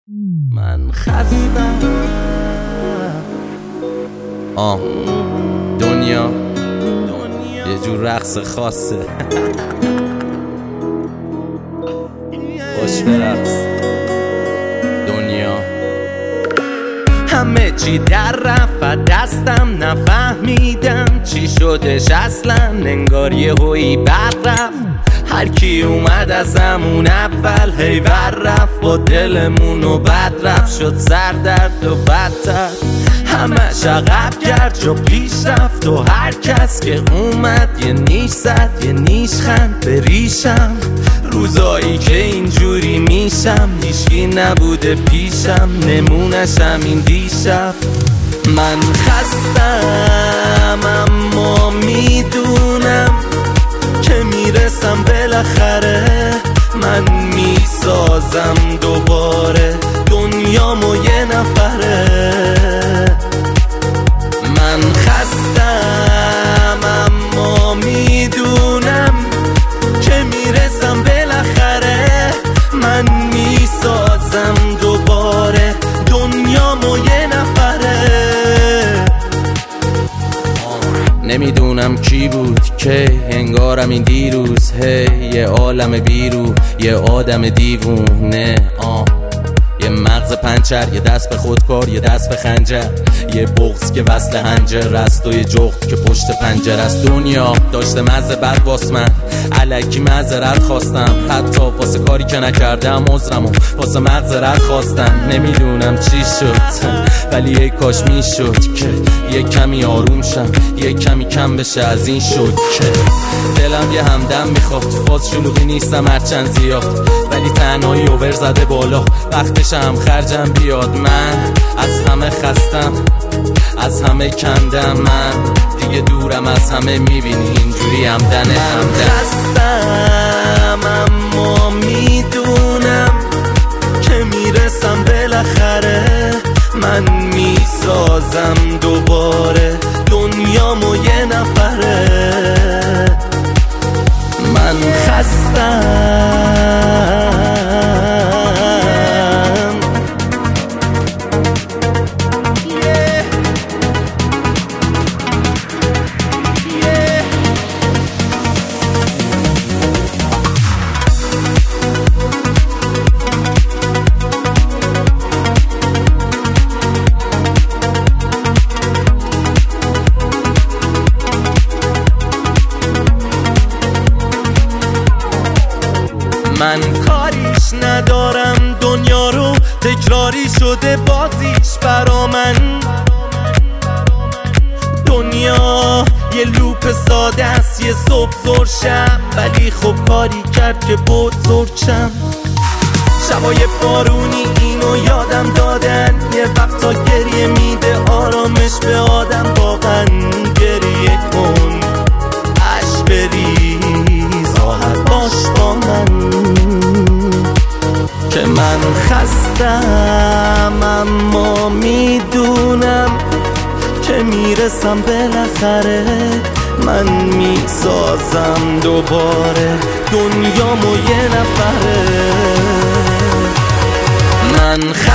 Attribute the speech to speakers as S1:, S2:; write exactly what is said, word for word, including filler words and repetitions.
S1: من خستم. آه دنیا یه جور رقص خاصه. خوش برقص دنیا. همه چی در رفت دستم، نفهمیدم چی شدش اصلا. انگار یه هویی بر رفت، هر کی اومد از همون اول هی ور رفت. با دلمونو بد رفت، شد سر درد و بدتر. همش عقب کرد جا پیش رفت و هر کس که اومد یه نیش زد، یه نیش خند به ریشم. روزایی که اینجوری میشم هیچکی نبوده پیشم، نمونشم این دیشب. من خستم اما میدونم که میرسم بالاخره. من میسازم دوباره دنیامو یه نفره. من خستم اما میدونم که میرسم بالاخره. من میسازم دوباره دنیامو یه نفره. نمیدونم کی بود که انگارم این دیروز هی یه عالم بیرو، یه آدم دیوونه. آه یه مغز پنچر، یه دست به خودکار، یه دست به خنجر، یه بغض که وصل هنجر است و یه جغد که پشت پنجر است. دنیا داشته مزه بد واس من، الکی معذرت خواستم، حتی واسه کاری که نکردم عذرمو واسه مغزرت خواستم. نمیدونم چی شد ولی یه کاش میشد که یه کمی آروم شم، یه کمی کم بشه از این شد که دلم یه همدم میخواد. فاز شلوغی نیستم هرچند زیاد، ولی تنهایی اوور زده بالا، وقتشم خرجم بیاد. من از همه خستم، از همه کندم، من دیگه دورم از همه، میبینی اینجوری همدنه همدن. خستم اما میدونم که میرسم بالاخره. من میسازم دوباره دنیامو یه نفره. من خستم من کاریش ندارم، دنیا رو تکراری شده بازیش برا من. دنیا یه لوپ ساده است، یه صبح زور شب، ولی خب کاری کرد که بزرگ شم. شبای بارونی اینو یادم دادن، یه وقتا گریه میده آرامش به آدم. واقعا گریه کن، عشق بریز، راحت باش با من که من خستم اما میدونم که میرسم بالاخره. من میسازم دوباره دنیامو یه نفره. من